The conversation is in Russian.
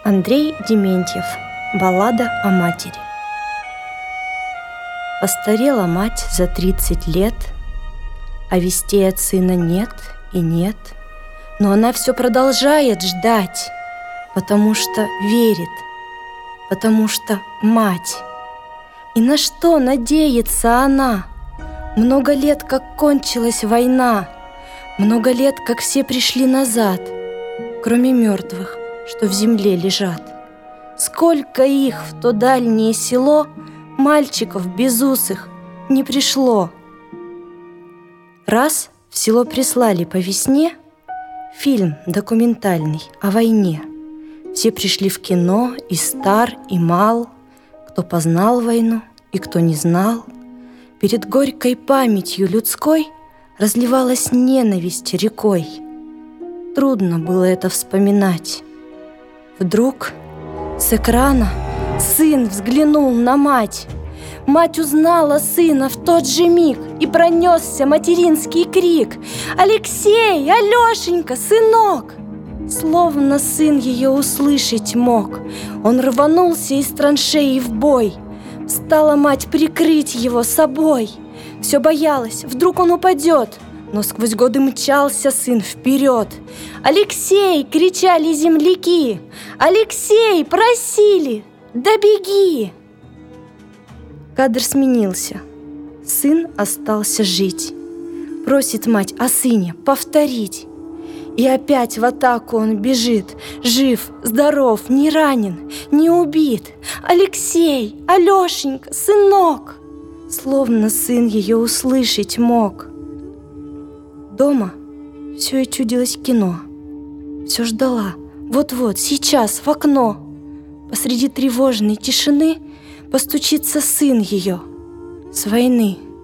Андрей Дементьев. Баллада о матери. Постарела мать за 30 лет, а вестей от сына нет и нет. Но она все продолжает ждать, потому что верит, потому что мать. И на что надеется она? Много лет, как кончилась война, много лет, как все пришли назад, кроме мертвых, что в земле лежат. Сколько их в то дальнее село, мальчиков безусых, не пришло. Раз в село прислали по весне фильм документальный о войне. Все пришли в кино, и стар, и мал, кто познал войну и кто не знал. Перед горькой памятью людской разливалась ненависть рекой. Трудно было это вспоминать. Вдруг с экрана сын взглянул на мать. Мать узнала сына в тот же миг, и пронесся материнский крик: «Алексей! Алешенька! Сынок!» Словно сын ее услышать мог, он рванулся из траншеи в бой. Стала мать прикрыть его собой. Все боялась, вдруг он упадет, но сквозь годы мчался сын вперед. «Алексей!» — кричали земляки. «Алексей!» — просили. «Да беги!» Кадр сменился. Сын остался жить. Просит мать о сыне повторить. И опять в атаку он бежит. Жив, здоров, не ранен, не убит. «Алексей! Алешенька! Сынок!» Словно сын ее услышать мог. Дома все и чудилось кино. Все ждала, вот-вот, сейчас, в окно. Посреди тревожной тишины постучится сын ее с войны.